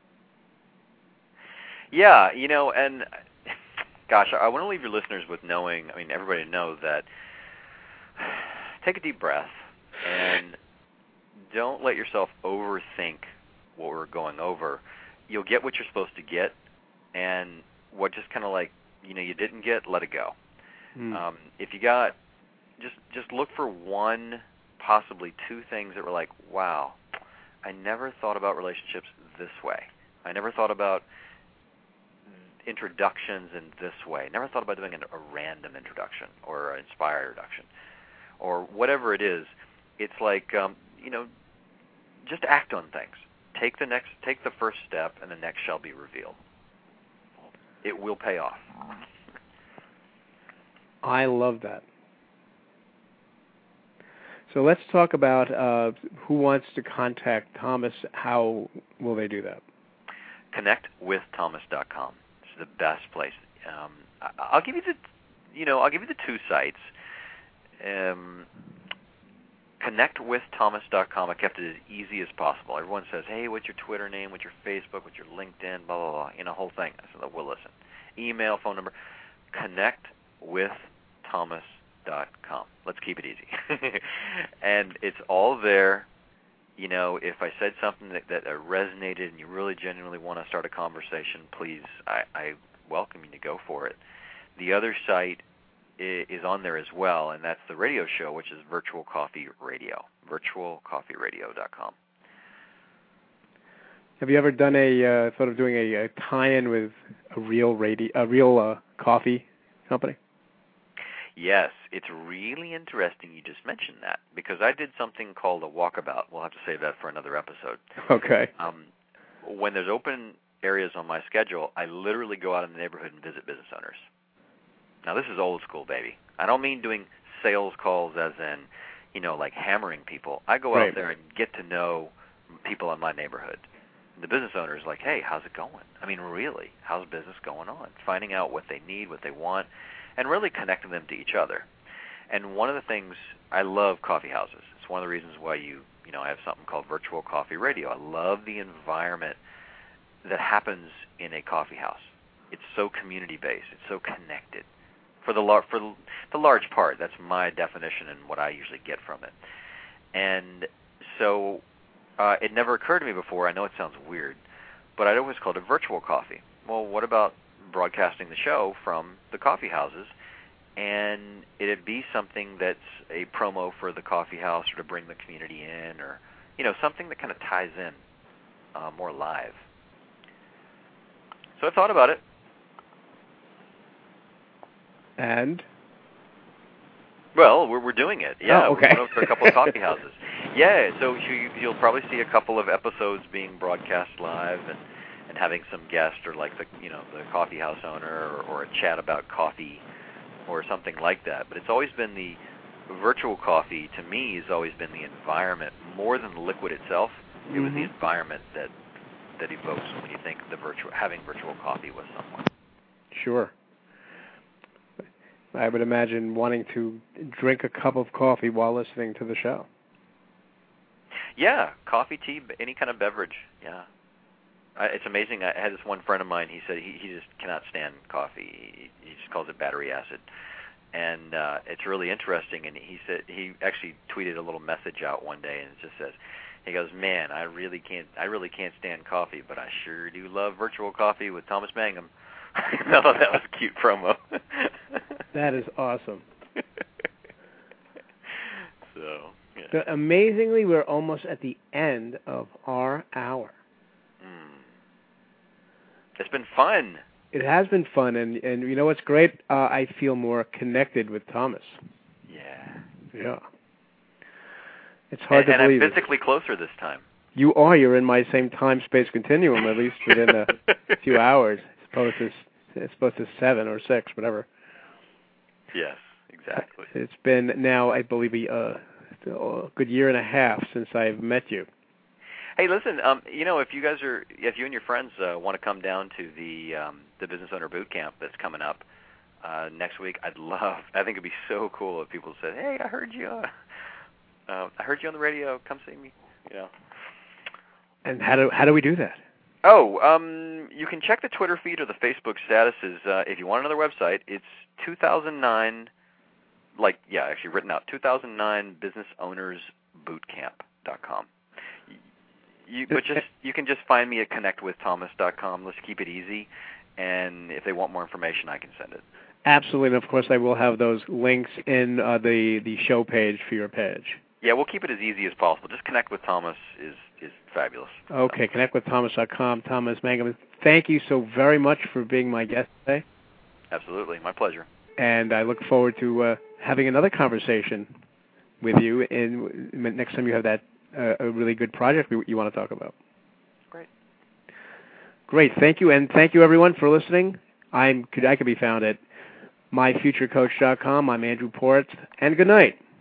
Yeah, you know, and gosh, I want to leave your listeners with knowing, I mean, everybody know that take a deep breath. And don't let yourself overthink what we're going over. You'll get what you're supposed to get, and what just kind of like, you know, you didn't get, let it go. Mm. Um, if you got, just just look for one, possibly two things that were like, wow, I never thought about relationships this way. I never thought about introductions in this way. Never thought about doing an, a random introduction or an inspired introduction or whatever it is. It's like, um, you know, just act on things. Take the next, take the first step, and the next shall be revealed. It will pay off. I love that. So let's talk about uh, who wants to contact Thomas. How will they do that? connect with thomas dot com. It's the best place. Um, I'll give you the, you know, I'll give you the two sites. Um, connect with thomas dot com. I kept it as easy as possible. Everyone says, hey, what's your Twitter name, what's your Facebook, what's your LinkedIn, blah, blah, blah, you know, whole thing. I said, well, listen, email, phone number, connect with thomas dot com. Let's keep it easy. And it's all there. You know, if I said something that, that resonated and you really genuinely want to start a conversation, please, I, I welcome you to go for it. The other site is on there as well, and that's the radio show, which is Virtual Coffee Radio, virtual coffee radio dot com. Have you ever done a uh, sort of doing a, a tie-in with a real radio, a real uh, coffee company? Yes, it's really interesting you just mentioned that, because I did something called a walkabout. We'll have to save that for another episode. Okay. Um, when there's open areas on my schedule, I literally go out in the neighborhood and visit business owners. Now, this is old school, baby. I don't mean doing sales calls as in, you know, like hammering people. I go out Right. there and get to know people in my neighborhood. The business owner is like, hey, how's it going? I mean, really, how's business going on? Finding out what they need, what they want, and really connecting them to each other. And one of the things, I love coffee houses. It's one of the reasons why you, you know, I have something called Virtual Coffee Radio. I love the environment that happens in a coffee house. It's so community-based. It's so connected. For the lar- for the large part, that's my definition and what I usually get from it. And so uh, it never occurred to me before. I know it sounds weird, but I'd always called it virtual coffee. Well, what about broadcasting the show from the coffee houses, and it'd be something that's a promo for the coffee house or to bring the community in, or, you know, something that kind of ties in uh, more live. So I thought about it. And? Well, we're we're doing it. Yeah, oh, okay. We're going for a couple of coffee houses. Yeah, so you, you'll probably see a couple of episodes being broadcast live, and, and having some guest or like the you know the coffee house owner, or, or a chat about coffee or something like that. But it's always been the virtual coffee. To me, has always been the environment more than the liquid itself. It mm-hmm. was the environment that that evokes when you think of the virtual having virtual coffee with someone. Sure. I would imagine wanting to drink a cup of coffee while listening to the show. Yeah, coffee, tea, any kind of beverage. Yeah, I, it's amazing. I had this one friend of mine. He said he, he just cannot stand coffee. He, he just calls it battery acid, and uh, it's really interesting. And he said he actually tweeted a little message out one day, and it just says, he goes, "Man, I really can't. I really can't stand coffee, but I sure do love virtual coffee with Thomas Mangum." I thought that was a cute promo. That is awesome. So, yeah. So amazingly, we're almost at the end of our hour. Mm. It's been fun. It has been fun, and, and you know what's great? Uh, I feel more connected with Thomas. Yeah. Yeah. It's hard and, to and believe. And I'm physically it. closer this time. You are. You're in my same time-space continuum, at least within a few hours. It's supposed to, it's supposed to seven or six, whatever. Yes, exactly. It's been now, I believe, a, a good year and a half since I've met you. Hey, listen, um, you know, if you guys are, if you and your friends uh, want to come down to the um, the Business Owner Boot Camp that's coming up uh, next week, I'd love. I think it'd be so cool if people said, "Hey, I heard you. Uh, uh, I heard you on the radio. Come see me." You know. And how do how do we do that? Oh, um, you can check the Twitter feed or the Facebook statuses. Uh, if you want another website, it's two thousand nine, like, yeah, actually written out, two thousand nine business owners boot camp dot com. You, but just you can just find me at connect with thomas dot com. Let's keep it easy, and if they want more information, I can send it. Absolutely, and of course I will have those links in uh, the, the show page for your page. Yeah, we'll keep it as easy as possible. Just Connect with Thomas is, is fabulous. Okay, connect with thomas dot com. Thomas Mangum, thank you so very much for being my guest today. Absolutely, my pleasure. And I look forward to uh, having another conversation with you in, next time you have that uh, a really good project you want to talk about. Great. Great, thank you, and thank you everyone for listening. I'm I can be found at my future coach dot com. I'm Andrew Port, and good night.